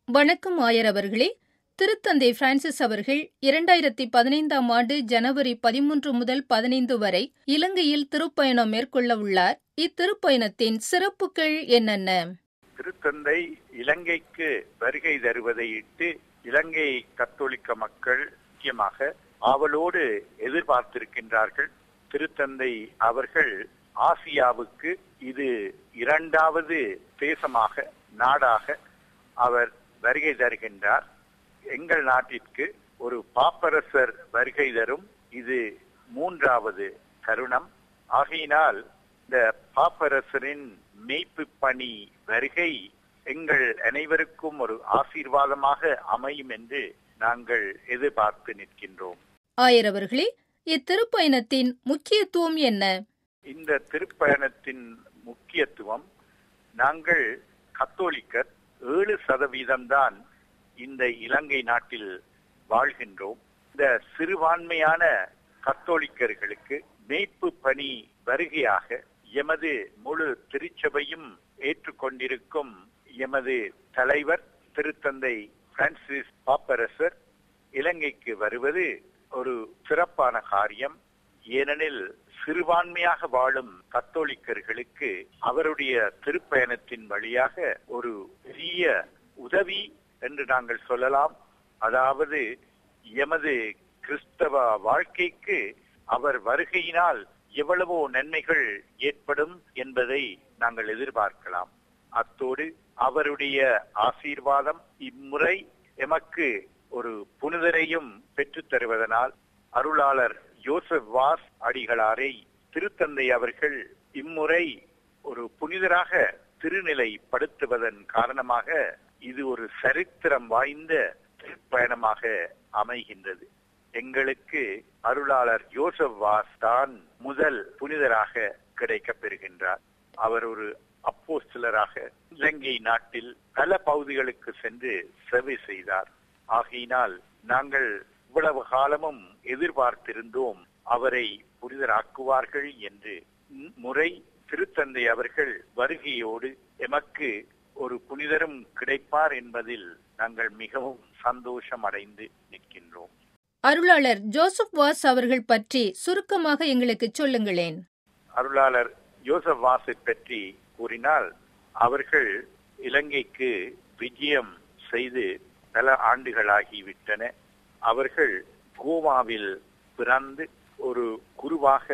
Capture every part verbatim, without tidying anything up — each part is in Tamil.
வணக்கம் ஆயர் அவர்களே. திருத்தந்தை பிரான்சிஸ் அவர்கள் இரண்டாயிரத்தி பதினைந்தாம் ஆண்டு ஜனவரி பதிமூன்று முதல் பதினைந்து வரை இலங்கையில் திருப்பயணம் மேற்கொள்ள உள்ளார். இத்திருப்பயணத்தின் சிறப்புகள் என்னென்ன? திருத்தந்தை இலங்கைக்கு வருகை தருவதையிட்டு இலங்கை கத்தோலிக்க மக்கள் முக்கியமாக ஆவலோடு எதிர்பார்த்திருக்கின்றார்கள். திருத்தந்தை அவர்கள் ஆசியாவுக்கு இது இரண்டாவது தேசமாக நாடாக அவர் வருகை தருகின்றார். எங்கள் நாட்டிற்கு ஒரு பாப்பரசர் வருகை தரும் இது மூன்றாவது தருணம். ஆகையினால் இந்த பாப்பரசரின் மேய்ப்பு பணி வருகை எங்கள் அனைவருக்கும் ஒரு ஆசீர்வாதமாக அமையும் என்று நாங்கள் எதிர்பார்த்து நிற்கின்றோம். ஆயர் அவர்களே, இத்திருப்பயணத்தின் முக்கியத்துவம் என்ன? இந்த திருப்பயணத்தின் முக்கியத்துவம், நாங்கள் கத்தோலிக்கர் ஏழு சதவீதம் தான் இந்த இலங்கை நாட்டில் வாழ்கின்றோம். இந்த சிறுபான்மையான கத்தோலிக்கர்களுக்கு மேய்ப்பு பணி வருகையாக எமது முழு திருச்சபையும் ஏற்றுக்கொண்டிருக்கும் எமது தலைவர் திருத்தந்தை பிரான்சிஸ் பாப்பரசர் இலங்கைக்கு வருவது ஒரு சிறப்பான காரியம். ஏனெனில் சிறுபான்மையாக வாழும் கத்தோலிக்கர்களுக்கு அவருடைய திருப்பயணத்தின் வழியாக ஒரு பெரிய உதவி என்று நாங்கள் சொல்லலாம். அதாவது எமது கிறிஸ்தவ வாழ்க்கைக்கு அவர் வருகையினால் எவ்வளவோ நன்மைகள் ஏற்படும் என்பதை நாங்கள் எதிர்பார்க்கலாம். அத்தோடு அவருடைய ஆசீர்வாதம் இம்முறை எமக்கு ஒரு புனிதரையும் பெற்றுத் தருவதனால் அருளாளர் யோசப் வாஸ் அடிகளாரை திருத்தந்தை அவர்கள் இம்முறை ஒரு புனிதராக திருநிலைப்படுத்துவதன் காரணமாக இது ஒரு சரித்திரம் வாய்ந்த திருப்பயணமாக அமைகின்றது. எங்களுக்கு அருளாளர் யோசப் வாஸ் தான் முதல் புனிதராக கிடைக்கப் பெறுகின்றார். அவர் ஒரு அப்போஸ்தலராக இலங்கை நாட்டில் பல பகுதிகளுக்கு சென்று சேவை செய்தார். ஆகையினால் நாங்கள் இவ்வளவு காலமும் எதிர்பார்த்திருந்தோம் அவரை புனிதராக்குவார்கள் என்று. முறை திருத்தந்தை அவர்கள் வருகையோடு எமக்கு ஒரு புனிதரும் கிடைப்பார் என்பதில் நாங்கள் மிகவும் சந்தோஷம் அடைந்து நிற்கின்றோம். அருளாளர் ஜோசப் வாஸ் அவர்கள் பற்றி சுருக்கமாக எங்களுக்கு சொல்லுங்களேன். அருளாளர் யோசப் வாஸை பற்றி கூறினால், அவர்கள் இலங்கைக்கு விஜயம் செய்து பல ஆண்டுகளாகிவிட்டன. அவர்கள் கோவாவில் பிறந்து ஒரு குருவாக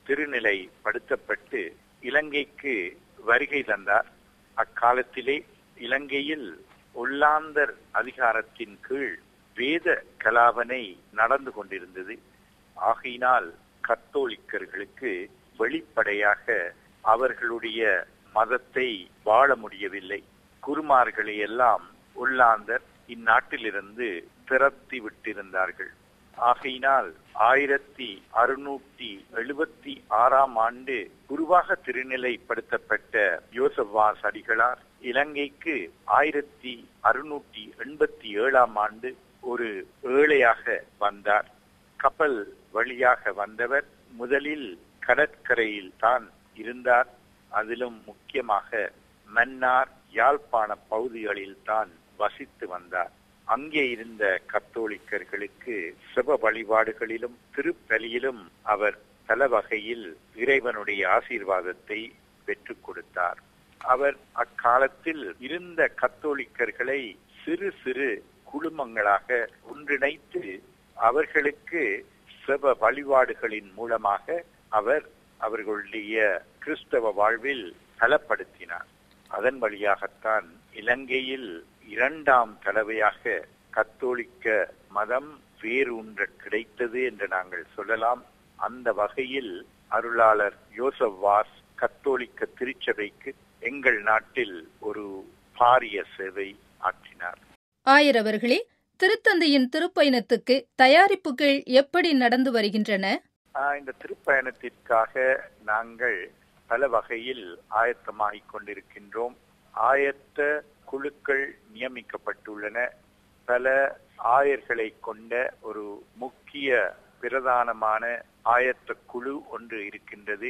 திருநிலைப்படுத்தப்பட்டு இலங்கைக்கு வருகை தந்தார். அக்காலத்திலே இலங்கையில் ஒல்லாந்தர் அதிகாரத்தின் கீழ் வேத கலாபனை நடந்து கொண்டிருந்தது. ஆகையினால் கத்தோலிக்கர்களுக்கு வெளிப்படையாக அவர்களுடைய மதத்தை வாழ முடியவில்லை. குருமார்களை எல்லாம் ஒல்லாந்தர் இந்நாட்டிலிருந்து திரட்டி விட்டிருந்தார்கள். ஆகையினால் ஆயிரத்தி அறுநூற்றி எழுபத்தி ஆறாம் ஆண்டு குருவாக திருநிலைப்படுத்தப்பட்ட யோசப் வாஸ் அடிகளார் இலங்கைக்கு ஆயிரத்தி அறுநூற்றி எண்பத்தி ஏழாம் ஆண்டு ஒரு ஏழையாக வந்தார். கப்பல் வழியாக வந்தவர் முதலில் கடற்கரையில் தான் இருந்தார். அதிலும் முக்கியமாக மன்னார், யாழ்ப்பாண பகுதிகளில் தான் வசித்து வந்தார். அங்கே இருந்த கத்தோலிக்கர்களுக்கு சிவ வழிபாடுகளிலும் திருப்பலியிலும் அவர் பல வகையில் இறைவனுடைய ஆசீர்வாதத்தை பெற்றுக் கொடுத்தார். அவர் அக்காலத்தில் இருந்த கத்தோலிக்கர்களை சிறு சிறு குழுமங்களாக ஒன்றிணைத்து அவர்களுக்கு சிவ வழிபாடுகளின் மூலமாக அவர் அவர்களுடைய கிறிஸ்தவ வாழ்வில் பலப்படுத்தினார். அதன் வழியாகத்தான் இலங்கையில் இரண்டாம் தடவையாக கத்தோலிக்க மதம் வேரூன்ற கிடைத்தது என்று நாங்கள் சொல்லலாம். அந்த வகையில் அருளாளர் யோசப் வாஸ் கத்தோலிக்க திருச்சபைக்கு எங்கள் நாட்டில் ஒரு பாரிய சேவை ஆற்றினார். ஆயர் அவர்களே, திருத்தந்தையின் திருப்பயணத்துக்கு தயாரிப்புகள் எப்படி நடந்து வருகின்றன? இந்த திருப்பயணத்திற்காக நாங்கள் பல வகையில் ஆயத்தமாகிக் கொண்டிருக்கின்றோம். ஆயத்த குழுக்கள் நியமிக்கப்பட்டுள்ளன. பல ஆயர்களை கொண்ட ஒரு முக்கிய பிரதானமான ஆயத்த குழு ஒன்று இருக்கின்றது.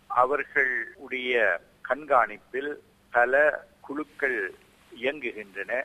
அவர்களுடைய கண்காணிப்பில் பல குழுக்கள் இயங்குகின்றன.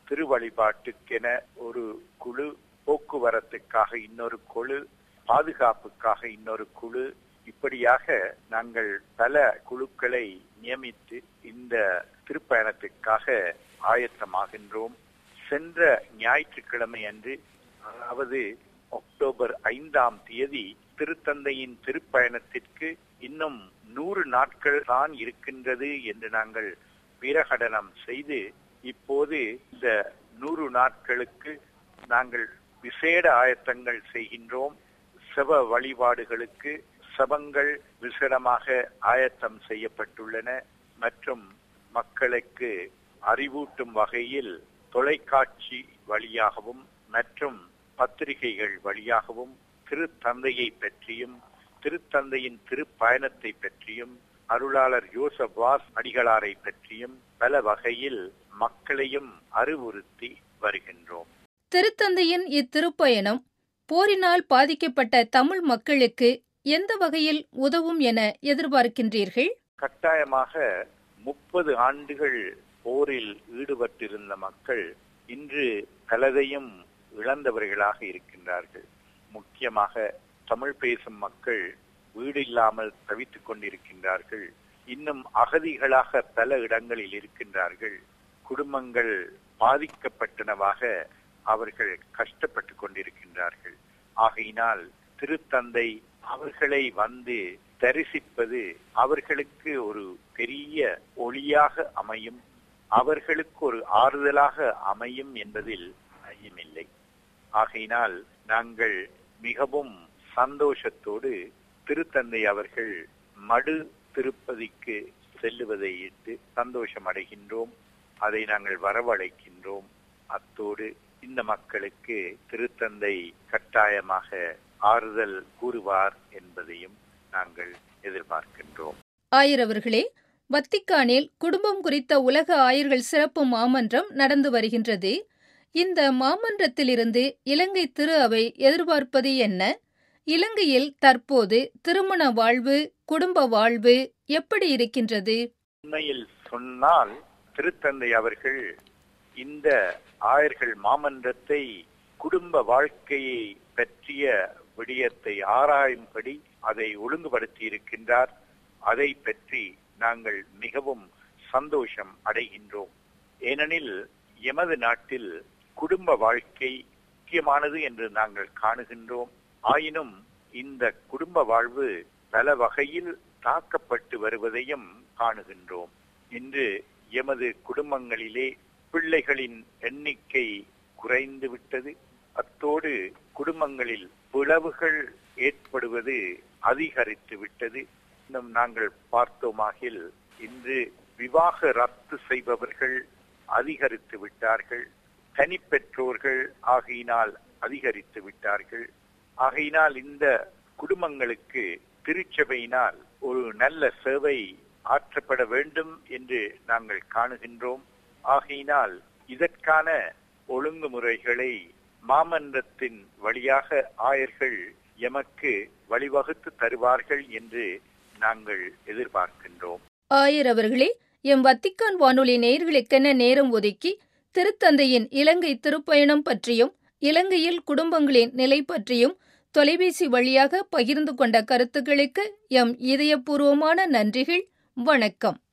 திருவழிபாட்டுக்கென ஒரு குழு, போக்குவரத்துக்காக இன்னொரு குழு, பாதுகாப்புக்காக இன்னொரு குழு, இப்படியாக நாங்கள் பல குழுக்களை நியமித்து இந்த திருப்பயணத்துக்காக ஆயத்தமாகின்றோம். சென்ற ஞாயிற்றுக்கிழமை அன்று, அதாவது அக்டோபர் ஐந்தாம் தேதி, திருத்தந்தையின் திருப்பயணத்திற்கு இன்னும் நூறு நாட்கள் தான் இருக்கின்றது என்று நாங்கள் பிரகடனம் செய்து, இப்போது இந்த நூறு நாட்களுக்கு நாங்கள் விசேட ஆயத்தங்கள் செய்கின்றோம். செப வழிபாடுகளுக்கு செபங்கள் விசேடமாக ஆயத்தம் செய்யப்பட்டுள்ளன. மற்றும் மக்களுக்கு அறிவூட்டும் வகையில் தொலைக்காட்சி வழியாகவும் மற்றும் பத்திரிகைகள் வழியாகவும் திருத்தந்தையை பற்றியும் திருத்தந்தையின் திருப்பயணத்தை பற்றியும் அருளாளர் யோசப் வாஸ் அடிகளாரை பற்றியும் பல வகையில் மக்களையும் அறிவுறுத்தி வருகின்றோம். திருத்தந்தையின் இத்திருப்பயணம் போரினால் பாதிக்கப்பட்ட தமிழ் மக்களுக்கு எந்த வகையில் உதவும் என எதிர்பார்க்கின்றீர்கள்? கட்டாயமாக முப்பது ஆண்டுகள் போரில் ஈடுபட்டிருந்த மக்கள் இன்று பலதையும் இழந்தவர்களாக இருக்கின்றார்கள். முக்கியமாக தமிழ் பேசும் மக்கள் வீடு இல்லாமல் தவித்துக் கொண்டிருக்கின்றார்கள். இன்னும் அகதிகளாக பல இடங்களில் இருக்கின்றார்கள். குடும்பங்கள் பாதிக்கப்பட்டனவாக அவர்கள் கஷ்டப்பட்டு கொண்டிருக்கின்றார்கள். ஆகையினால் திருத்தந்தை அவர்களை வந்து தரிசிப்பது அவர்களுக்கு ஒரு பெரிய ஒளியாக அமையும், அவர்களுக்கு ஒரு ஆறுதலாக அமையும் என்பதில் ஐயமில்லை. ஆகையினால் நாங்கள் மிகவும் சந்தோஷத்தோடு திருத்தந்தை அவர்கள் மடு திருப்பதிக்கு செல்லுவதை இட்டு சந்தோஷம் அடைகின்றோம். அதை நாங்கள் வரவழைக்கின்றோம். அத்தோடு இந்த மக்களுக்கு திருத்தந்தை கட்டாயமாக ஆறுதல் கூறுவார் என்பதையும் நாங்கள் எதிர்பார்க்கின்றோம். ஆயர் அவர்களே, வத்திக்கானில் குடும்பம் குறித்த உலக ஆயர்கள் சிறப்பு மாமன்றம் நடந்து வருகின்றது. இந்த மாமன்றத்திலிருந்து இலங்கை திரு அவை எதிர்பார்ப்பது என்ன? இலங்கையில் தற்போது திருமண வாழ்வு, குடும்ப வாழ்வு எப்படி இருக்கின்றது? உண்மையில் சொன்னால் திருத்தந்தை அவர்கள் இந்த ஆயர்கள் மாமன்றத்தை குடும்ப வாழ்க்கையை பற்றிய விடயத்தை ஆராயும்படி அதை ஒழுங்குபடுத்தி இருக்கின்றார். அதை பற்றி நாங்கள் மிகவும் சந்தோஷம் அடைகின்றோம். ஏனெனில் எமது நாட்டில் குடும்ப வாழ்க்கை முக்கியமானது என்று நாங்கள் காணுகின்றோம். ஆயினும் இந்த குடும்ப வாழ்வு பல வகையில் தாக்கப்பட்டு வருவதையும் காணுகின்றோம். இன்று எமது குடும்பங்களிலே பிள்ளைகளின் எண்ணிக்கை குறைந்து விட்டது. அத்தோடு குடும்பங்களில் பிளவுகள் ஏற்படுவது அதிகரித்து விட்டது. இன்னும் நாங்கள் பார்த்தோமாகில் இன்று விவாக ரத்து செய்பவர்கள் அதிகரித்து விட்டார்கள். தனிப்பெற்றோர்கள் ஆகையினால் அதிகரித்து விட்டார்கள். ஆகையினால் இந்த குடும்பங்களுக்கு திருச்சபையினால் ஒரு நல்ல சேவை ஆற்றப்பட வேண்டும் என்று நாங்கள் காணுகின்றோம். ஆகையினால் இதற்கான ஒழுங்குமுறைகளை மாமன்றத்தின் வழியாக ஆயர்கள் எமக்கு வழிவகுத்து தருவார்கள் என்று நாங்கள் எதிர்பார்க்கின்றோம். ஆயர் அவர்களே, எம் வத்திக்கான் வானொலி நேயர்களுக்கென நேரம் ஒதுக்கி திருத்தந்தையின் இலங்கை திருப்பயணம் பற்றியும் இலங்கையில் குடும்பங்களின் நிலை பற்றியும் தொலைபேசி வழியாக பகிர்ந்து கொண்ட கருத்துக்களுக்கு எம் இதயபூர்வமான நன்றிகள். வணக்கம்.